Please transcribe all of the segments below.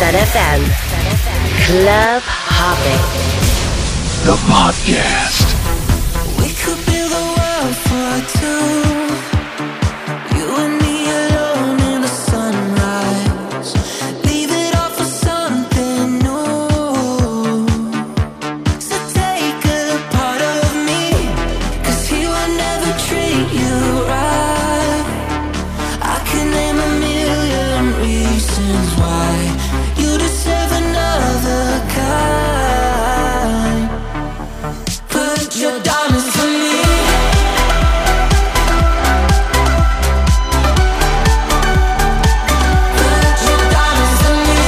Sun FM. Club Hopping. The podcast. We could build a world for two. You and me alone in the sunrise. Leave it all for something new. So take a part of me, 'cause he will never treat you right. I can name a million reasons why you deserve another kind. Put your diamonds on me. Put your diamonds on me.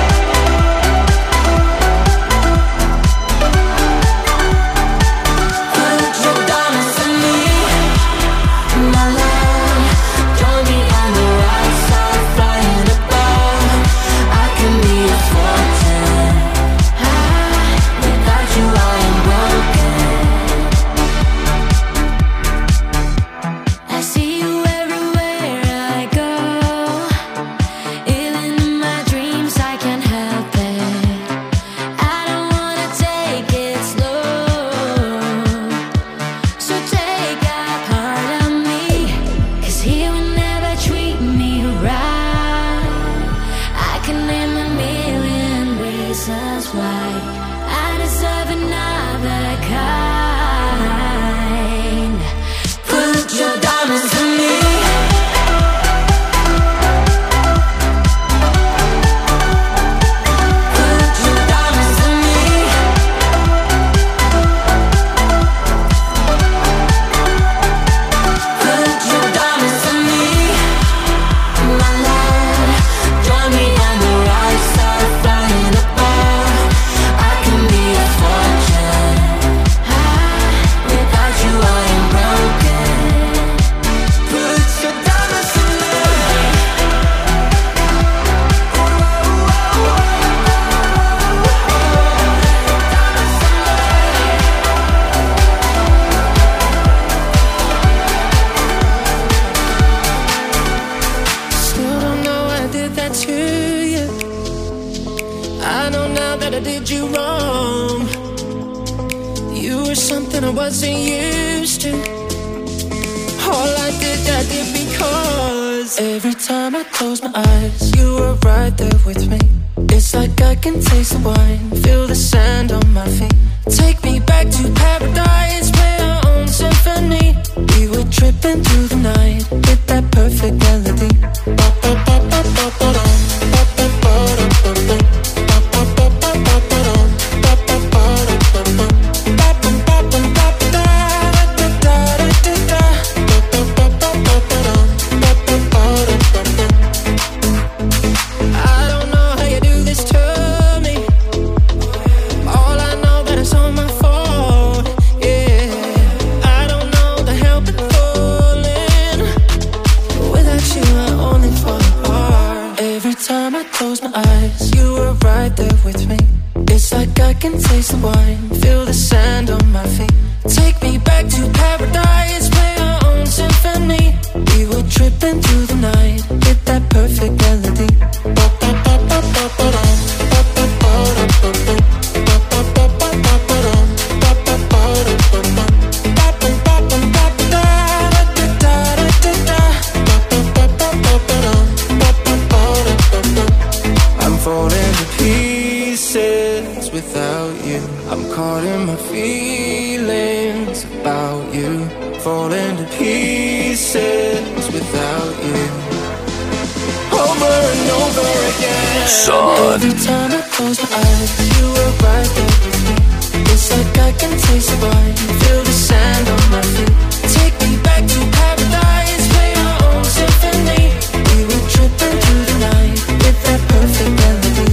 Put your diamonds on me. My love, join me on the right side, flying above. I can be a fortune. Without you I am broken. I see you everywhere I go. Even in my dreams I can't help it. I don't wanna take it slow. So take a part of me, 'cause he will never treat me right. I can name a million reasons why I deserve another kind. Put your diamonds on me. Put your diamonds on me. Put your diamonds on me. My love, join me on the right side, flying above. I can be a fortune. Without you I am broken. Put your diamonds on me. Still don't know I did that to you. I know now that I did you wrong. You were something I wasn't used to. All I did because every time I close my eyes, you were right there with me. It's like I can taste the wine, feel the sand on my feet. Take me back to paradise, play our own symphony. We were tripping through the night with that perfect melody. I don't know how you do this to me. All I know that it's all my fault. Yeah, I don't know the help in falling. Without you I only fall apart. Every time I close my eyes, you were right there with me. It's like I can taste the wine, feel the sand on my feet. Take me back to paradise, play our own symphony. We were tripping through the night with that perfect melody. I'm falling to pieces without you. I'm caught in my feelings about you. Falling to pieces without you. Over and over again. Sun. Every time I close my eyes, you were right there with me. It's like I can taste the wine, feel the sand on my feet. Take me back to paradise, play our own symphony. We were tripping through the night with that perfect melody.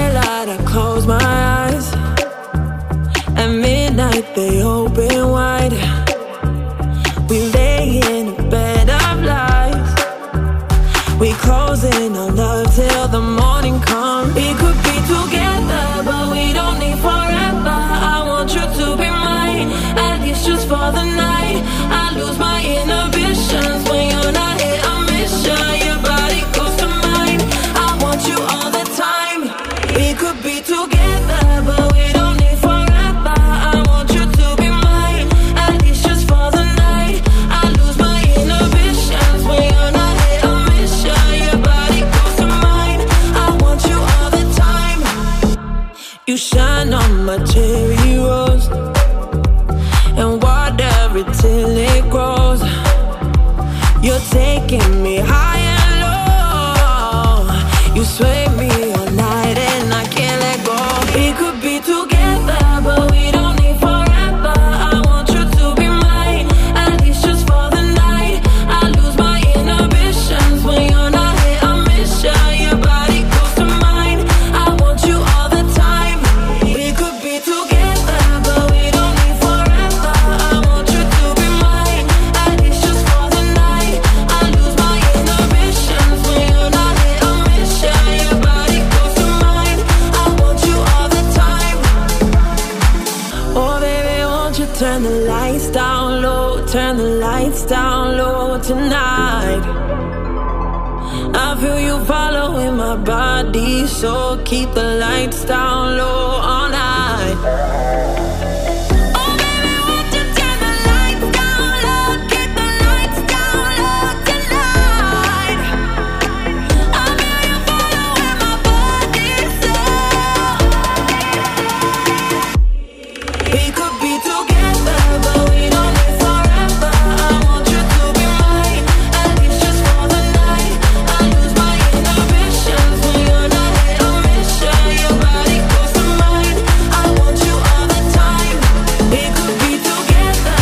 daylight, I close my eyes. At midnight, they open wide. We lay in a bed of lies. We closing our love till the morning comes. We could be together, but we don't need forever. I want you to be mine, at least just for the night. I lose my inhibitions when you're not here. I miss you, your body goes to mine. I want you all the time. We could be together, but we don't need forever. I want you to be mine, at least just for the night. I lose my inhibitions when you're not here. I miss you, your body goes to mine. I want you all the time. You shine on my cherry rose and water it till it grows. You're taking me high and low. You sway me all night and I can't let go. We could be together, but we don't need forever. I want you to be mine, at least just for the night. I lose my inhibitions when you're not here. I miss you, your body goes to mine. I want you all the time. We could be together, but we don't need forever. I want you to be mine, at least just for the night. I lose my inhibitions when you're not here. I miss you, your body goes to mine. I want you all the time. Oh baby, won't you turn the lights down low, turn the lights down low tonight. I feel you following my body, so keep the lights down low all night. Oh baby, won't you turn the lights down low, keep the lights down low tonight. I feel you following my body, so we could be together, but we don't need forever. I want you to be mine, at least just for the night. I lose my inhibitions when you're not here. I miss you, your body goes to mine. I want you all the time. We could be together.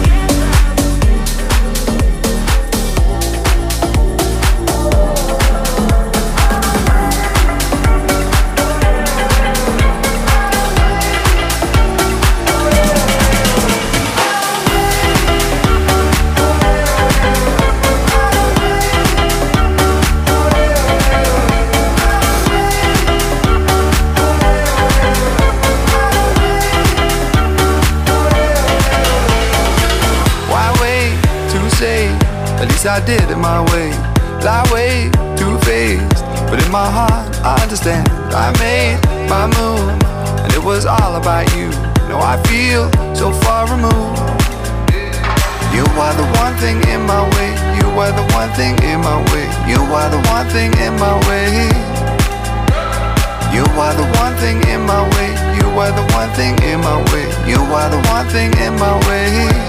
Why wait to say? At least I did it my way. Lie way too faced, but in my heart I understand. I made my move, and it was all about you. Now I feel so far removed. You are the one thing in my way. You are the one thing in my way. You are the one thing in my way. You are the one thing in my way. You are the one thing in my way. You are the one thing in my way.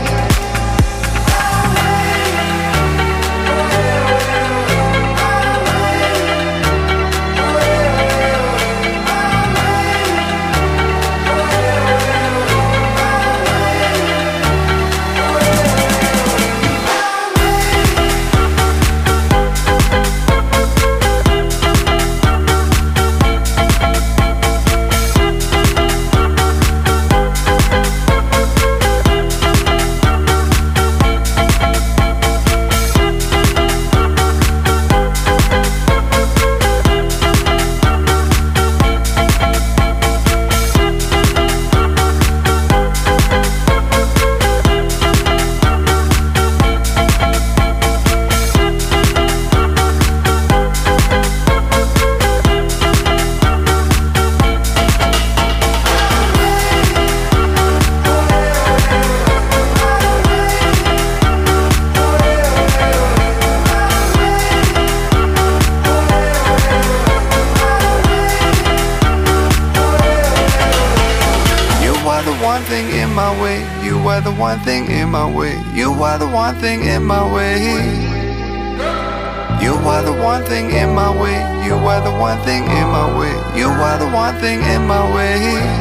one thing in my way. You were the one thing in my way. You were the one thing in my way. You were the one thing in my way. You were the one thing in my way. You were the one thing in my way.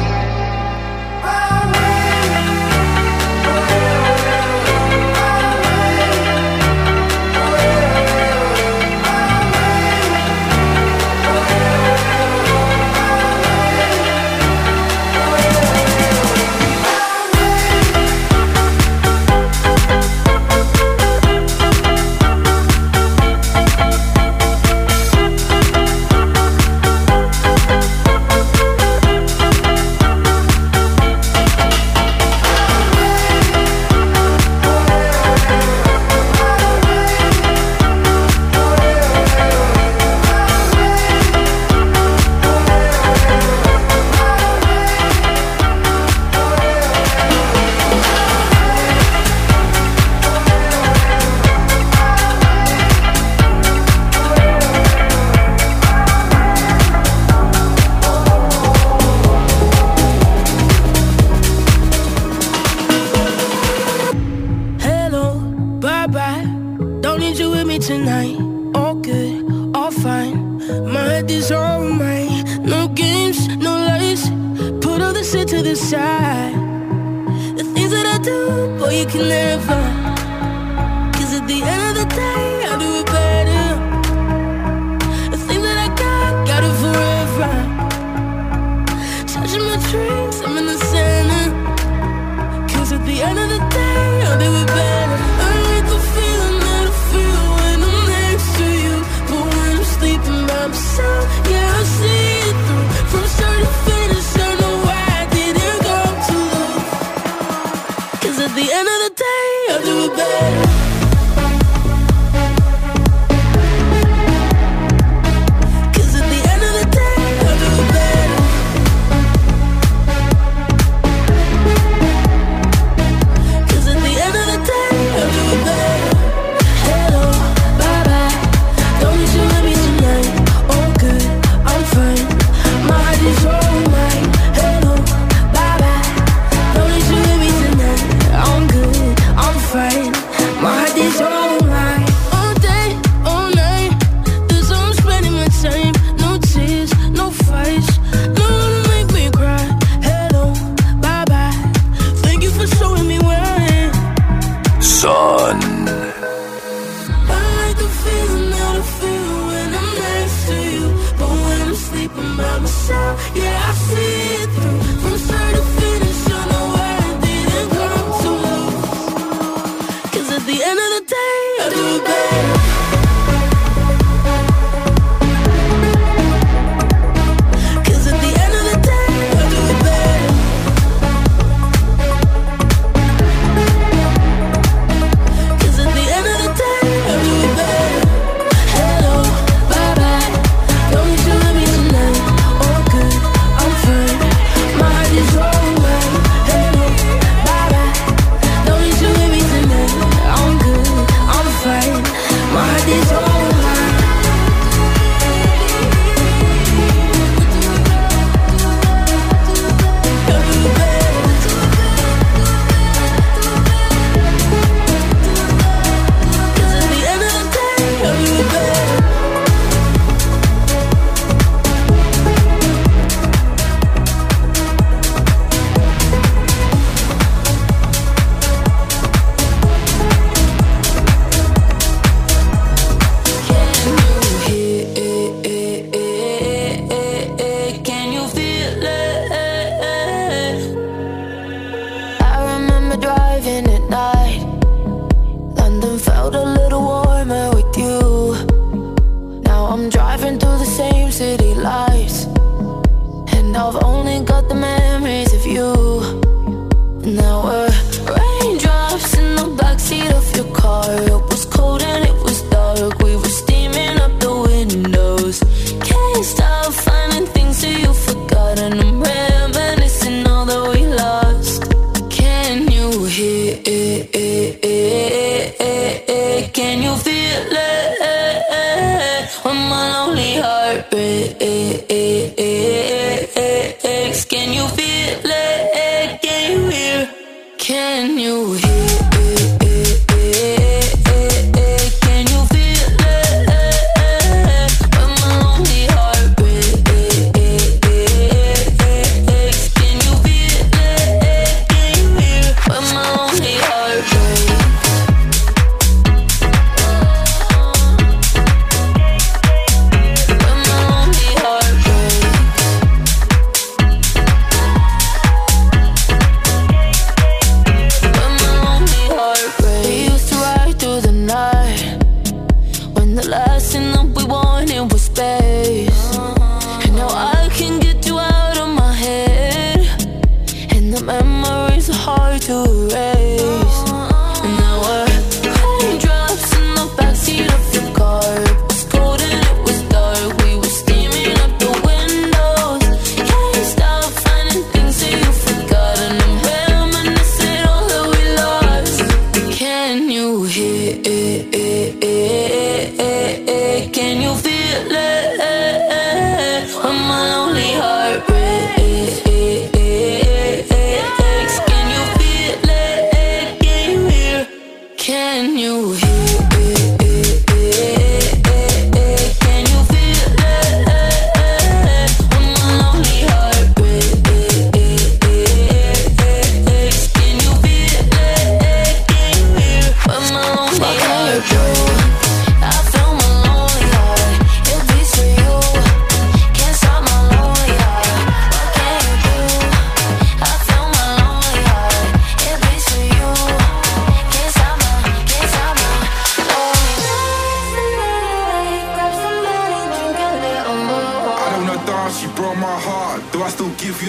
aside. The things that I do, boy, you can never. Cause at the end of the day, I'll do it better. The thing that I got it forever. Touching my dreams, I'm in the center. Cause at the end of the day, I'll do it better. I like the feeling that I feel when I'm next to you. But when I'm sleeping by myself, yeah, I see it through. From start to finish, I know why I didn't go too low. Cause at the end of the day, I'll do it better.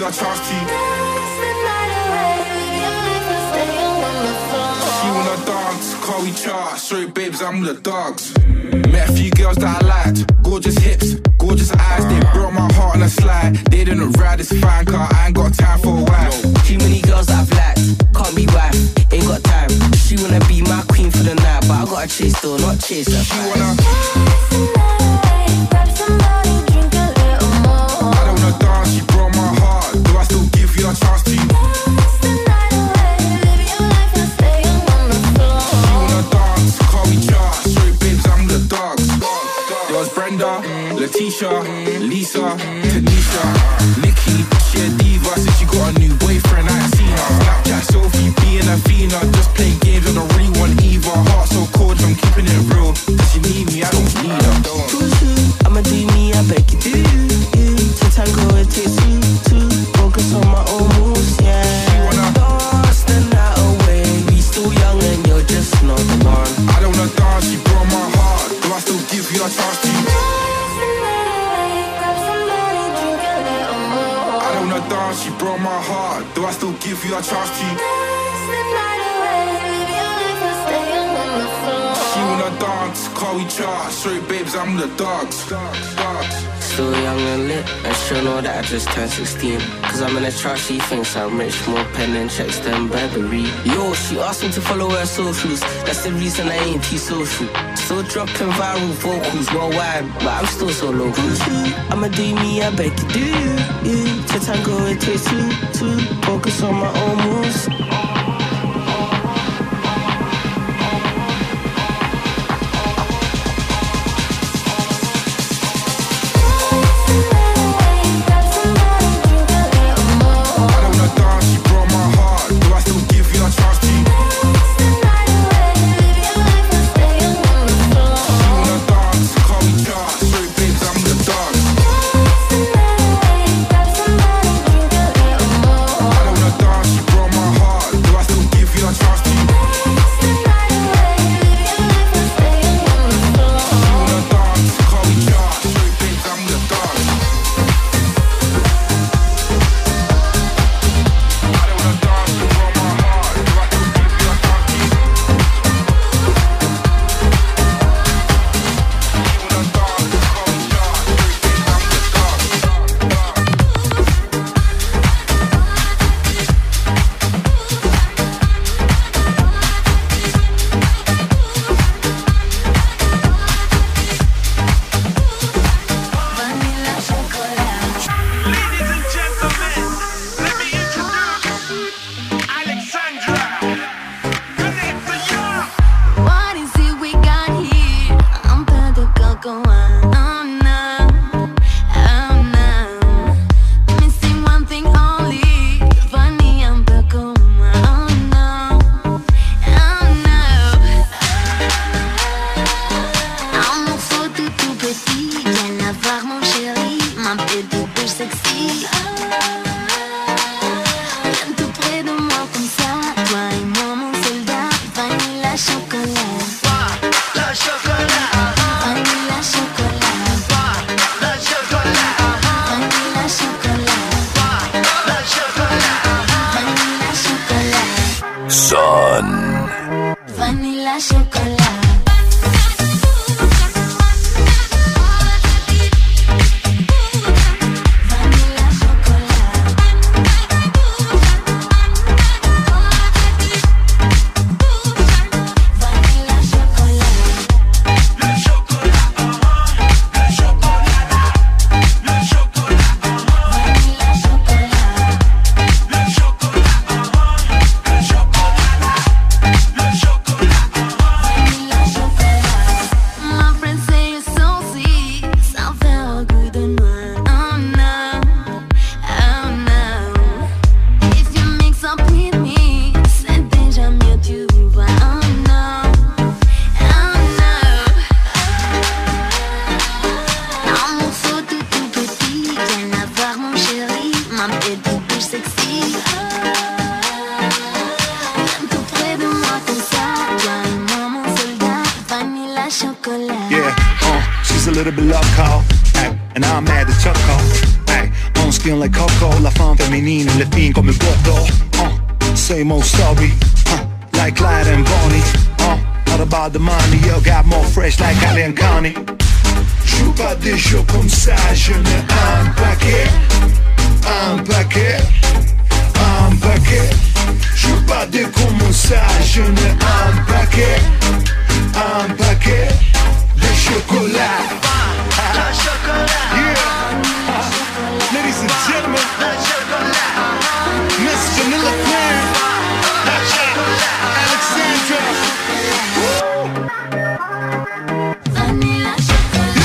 a chance to. She wanna dance, car we chart. Sorry babes, I'm the dogs. Met a few girls that I liked. Gorgeous hips, gorgeous eyes. They broke my heart on a slide. They didn't ride, it's fine, car I ain't got time for a wife. Too many girls that I've liked, can't be wife, ain't got time. She wanna be my queen for the night, but I gotta chase though, not chase her. She wanna grab somebody, drink a little more. I don't wanna dance, she broke my heart. Do I still give you a chance to? Dance the night away, live your life and stay on the floor. She wanna dance, call me chart. Sorry babes, I'm the dogs. There was Brenda, Letitia, Lisa, Tanisha, Nikki. She a diva since she got a new boyfriend. I ain't seen her. Snapchat Sophie, being a Vina, just playing games. I don't really want either. Heart so cold, I'm keeping it real. Does she need me? I don't need her. I'ma do me, I beg you do. To tango it takes two. Focus on my own moves, yeah. She wanna dance the night away. We still young and you're just not the one. I don't wanna dance, she broke my heart. Do I still give you a chance to? Dance, she broke my heart. Do I still give you a chance to? Dance the night away, live your life and stay on the floor. She wanna dance, call we chart. Sorry babes, I'm the dogs. Still young and lit, and she'll know that I just turned 16. Cause I'm in a chart, she thinks I'm rich. More pen and checks than Burberry. Yo, she asked me to follow her socials. That's the reason I ain't too social. Still dropping viral vocals worldwide, but I'm still so local. I'ma do me, I beg you do. To tango it takes two. Focus on my own moves. Feel like Coco, la femme femminile, le fin come il Bobo. Same old story, like Clyde and Bonnie. Not about the money, yo, got more fresh like Ali and Connie. Joue pas des jeux comme ça, je n'ai un paquet. Un paquet, un paquet. Joue pas des comme ça, je n'ai un paquet. Un paquet de chocolat. La chocolat. Yeah. Ladies and gentlemen, Miss Vanilla Queen, Alexandra. Vanilla chocolat.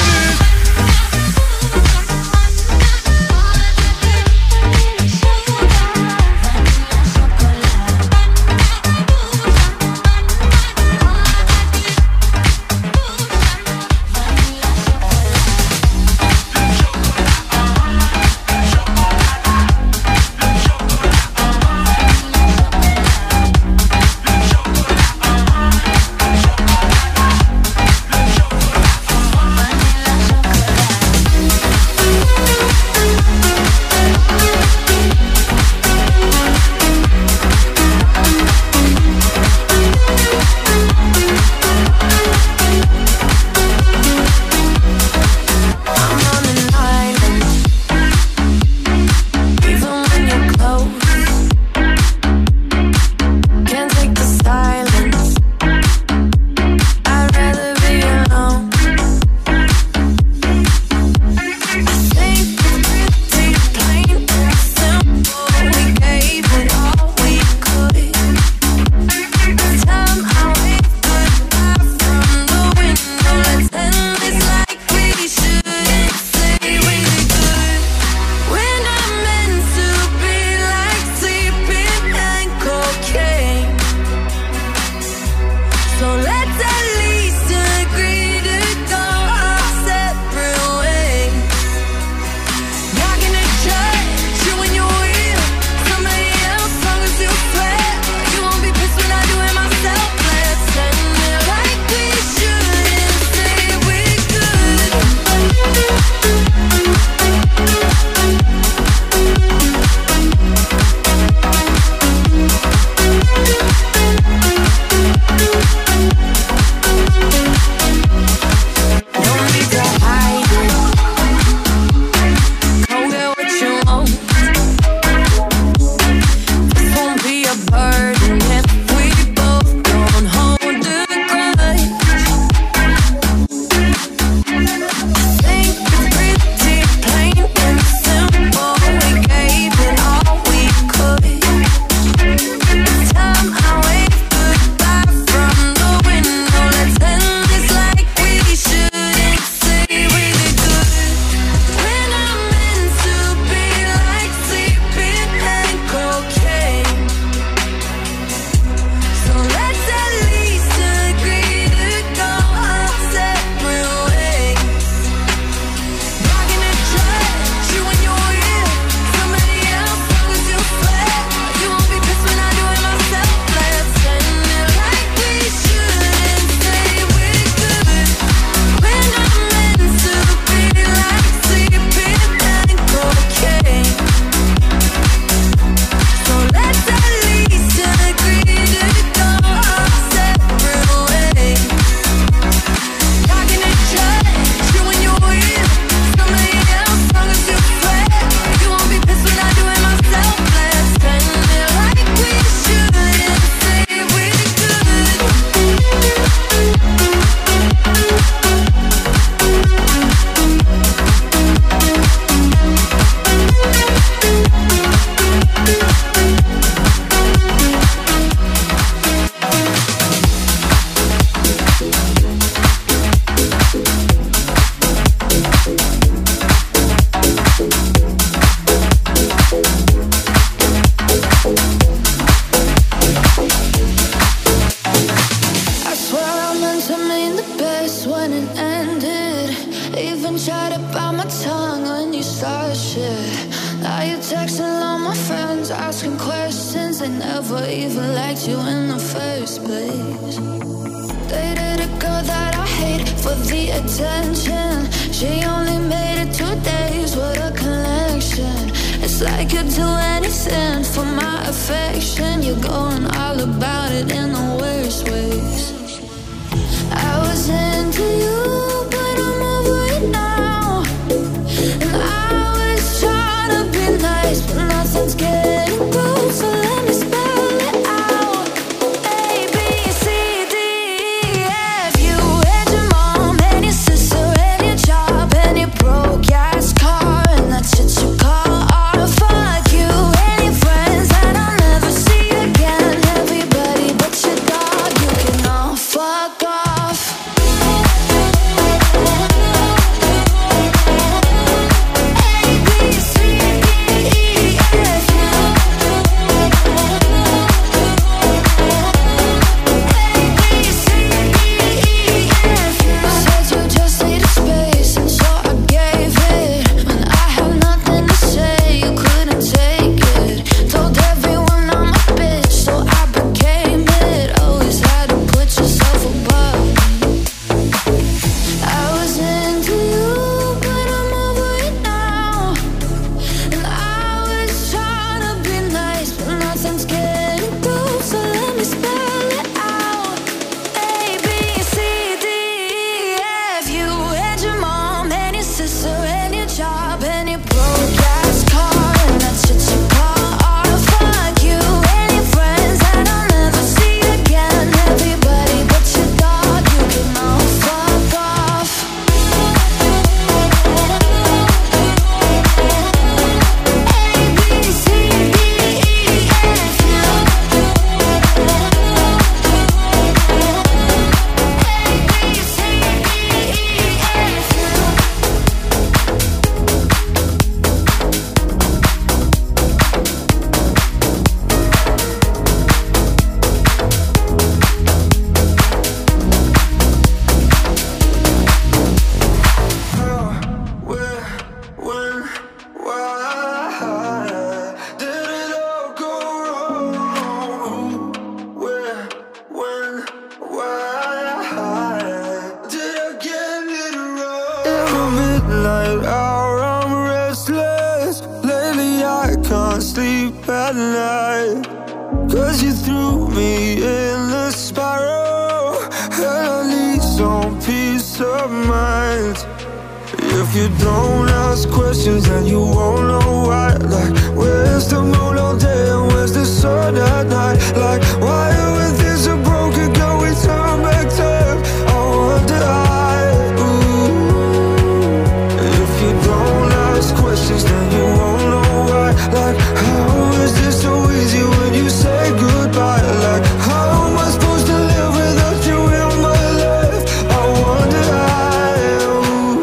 asking questions. They never even liked you in the first place. Dated a girl that I hate for the attention. She only made it 2 days, what a collection. like you'd do anything for my affection. You're going all about it in the worst ways. I was into you, but I'm over it now. And I was trying to be nice, but nothing's getting through. So let me spell it out. A, B, C, D, E, F. You and your mom and your sister and your job and your broke ass car, and that's what you call art. Fuck you and your friends that I'll never see again. Everybody but your dog, you can all fuck off. Midnight hour, I'm restless. Lately I can't sleep at night, 'cause you threw me in the spiral, and I need some peace of mind. If you don't ask questions, then you won't know why. Like, where's the moon all day and where's the sun at night? Like, why when things are broken, can we turn back time? I wonder questions, then you won't know why. Like, how is this so easy when you say goodbye? Like, how am I supposed to live without you in my life? I wonder how.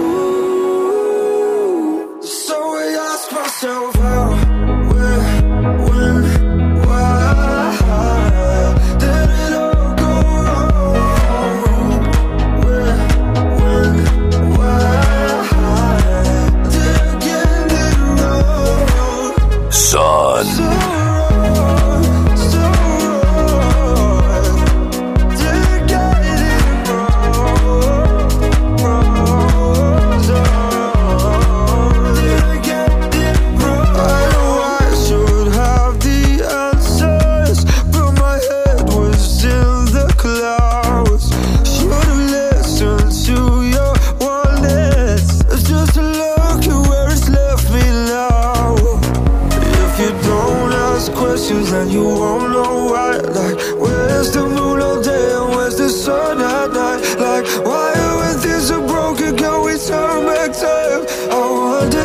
So I ask myself how, where, when, why did it all go wrong? Where, when, why? Son. And you won't know why. Like, where's the moon all day and where's the sun at night? Like, why when things are broken, can we turn back time? I wonder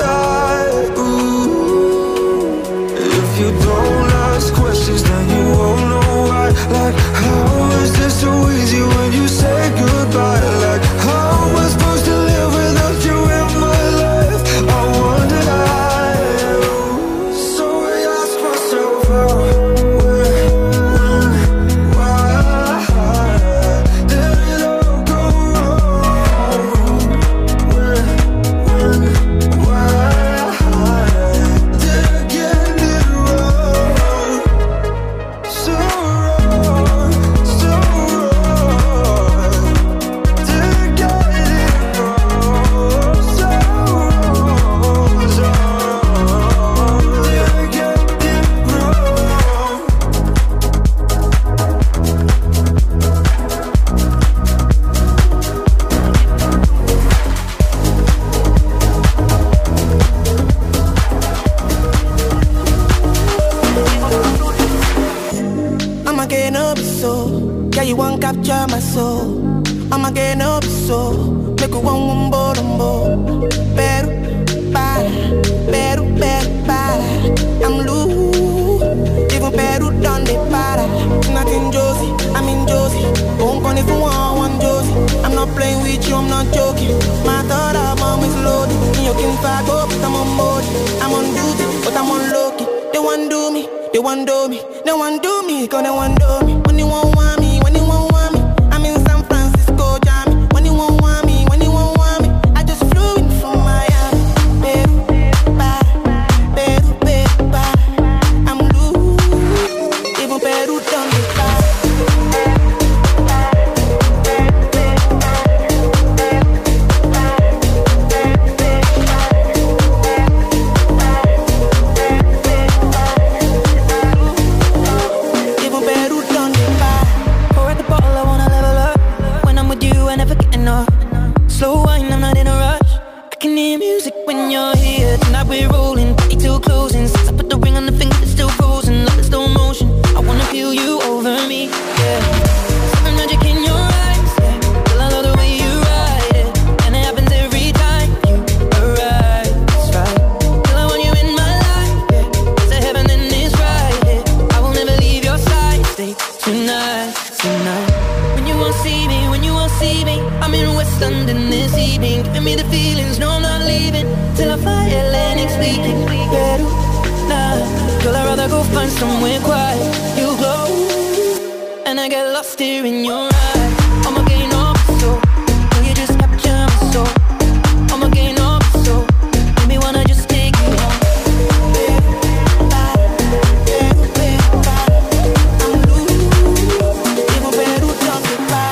if you don't ask questions, then you won't know why. Like, how is this so easy when you say goodbye? Like, how am I supposed to live without you in my life? I wonder so I ask myself how, where, when, why Girl, you won't capture my soul. I'ma get no so. Make you one more. Better, para. I'm loose. Even better done the para. Not in Josie, I'm in Josie. Won't call if you want one Josie. I'm not playing with you, I'm not joking. My thought of mom is loaded. You can fuck up, but I'm on board. I'm on duty, but I'm on low-key. They want do me, they want do me. They want do me, cause they want do me. When you won't want me, when you won't want me. I'm in San Francisco, Jammy. When you won't want me, when you won't want me. I just flew in from Miami. Peru, I'm loose. Even Peru done me bad. Slow wine, I'm not in a rush. I can hear music when you're here. Tonight we're rolling, party till closing. Since I put the ring on the finger, it's still frozen. Love in slow motion, I wanna feel you over me, yeah. Something magic in your eyes, yeah. Girl, I love the way you ride it. And it happens every time you arrive, that's right. Girl, I want you in my life, yeah. It's a heaven and it's right, yeah. I will never leave your side, stay tonight. When you won't see me, I'm in West London this evening. Giving me the feelings, no I'm not leaving till I fly LA next weekend. Peru, nah, girl I'd rather go find somewhere quiet. You glow, and I get lost here in your eyes. I'ma gain up so, will you just capture my soul? I'ma gain up so, make me wanna just take you home. I'm loose, even Peru don't get by.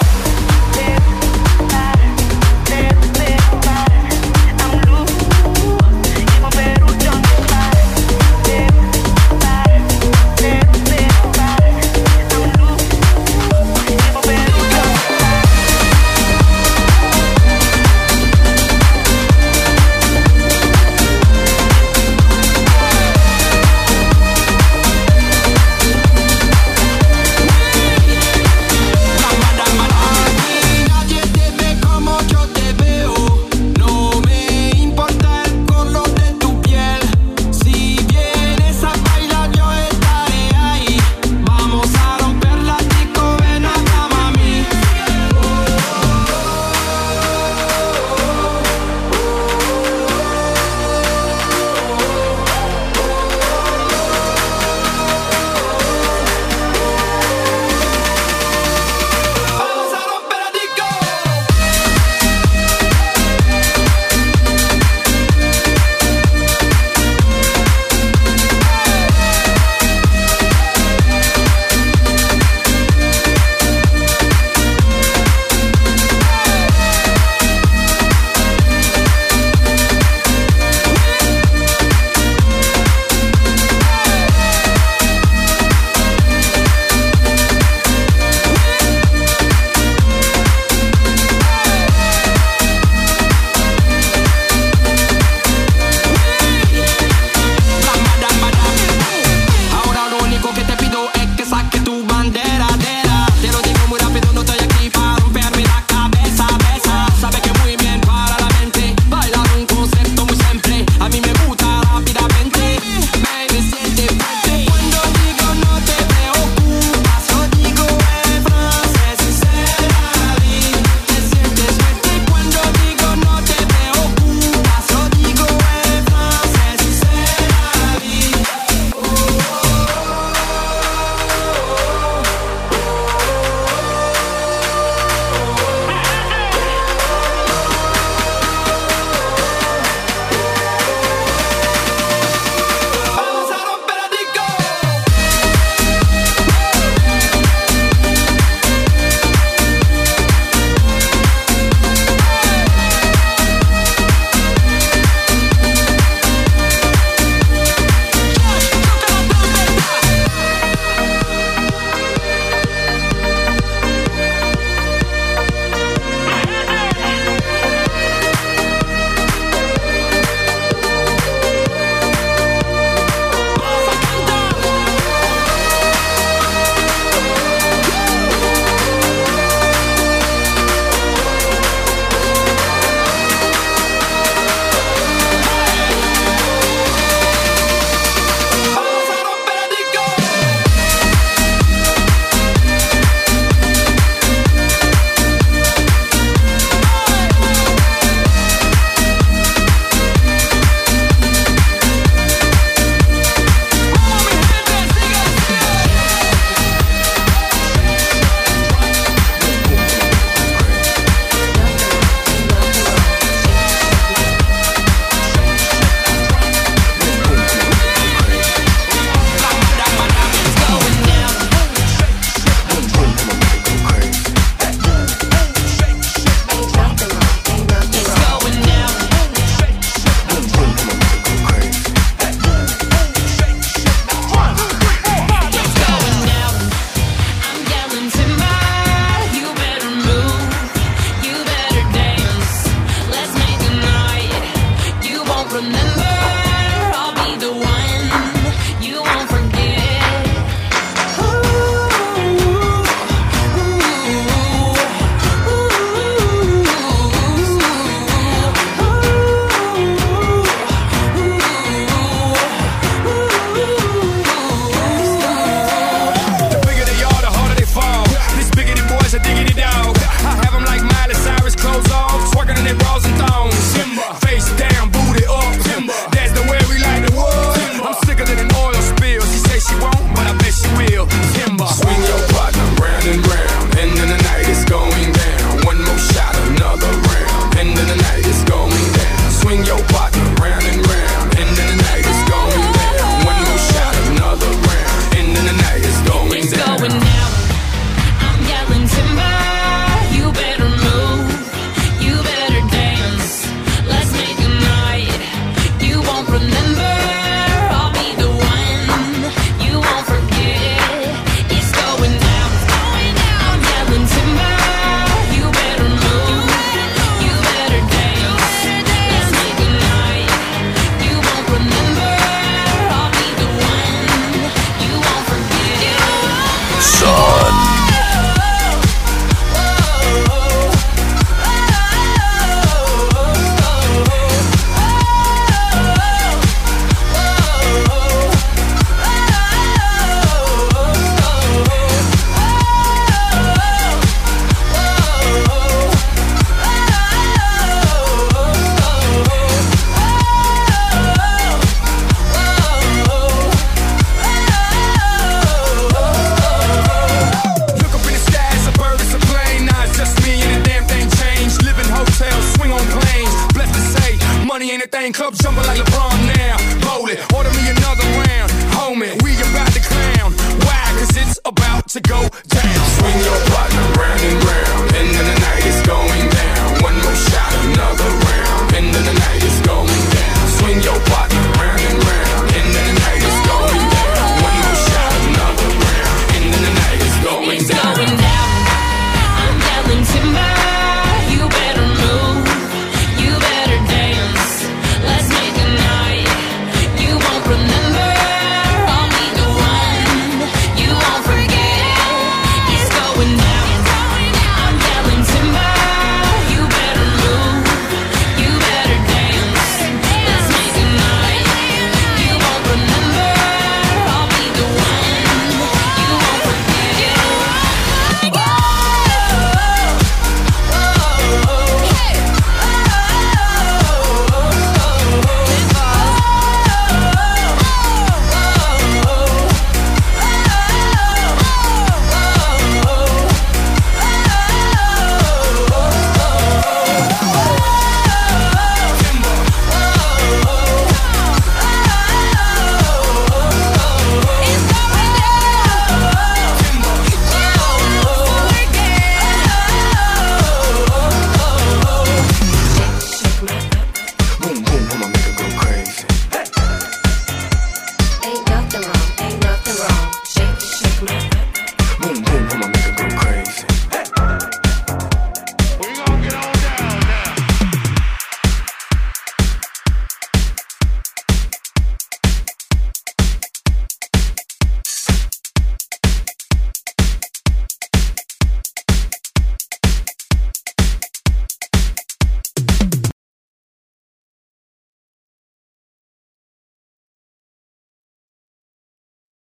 So go